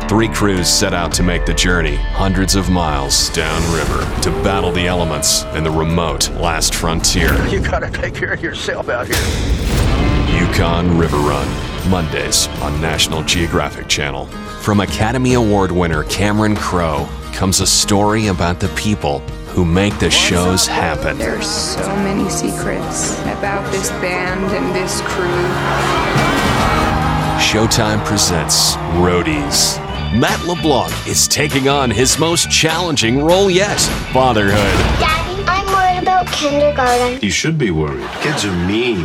3 crews set out to make the journey hundreds of miles downriver to battle the elements in the remote last frontier. You gotta take care of yourself out here. Yukon River Run, Mondays on National Geographic Channel. From Academy Award winner Cameron Crowe comes a story about the people who make the shows happen. There's so many secrets about this band and this crew. Showtime presents Roadies. Matt LeBlanc is taking on his most challenging role yet, fatherhood. Daddy, I'm worried about kindergarten. You should be worried. Kids are mean.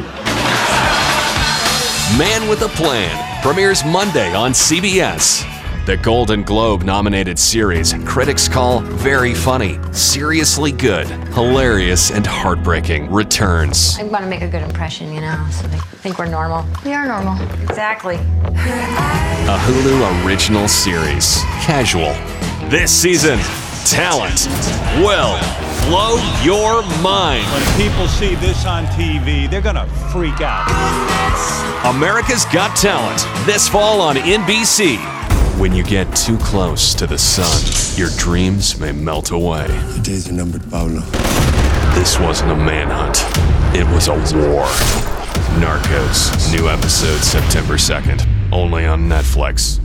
Man with a Plan premieres Monday on CBS. The Golden Globe-nominated series critics call very funny, seriously good, hilarious, and heartbreaking returns. I want to make a good impression, you know, so they think we're normal. We are normal. Exactly. A Hulu original series, Casual. This season, talent will blow your mind. When people see this on TV, they're gonna freak out. America's Got Talent, this fall on NBC. When you get too close to the sun, your dreams may melt away. The days are numbered, Pablo. This wasn't a manhunt. It was a war. Narcos, new episode September 2nd, only on Netflix.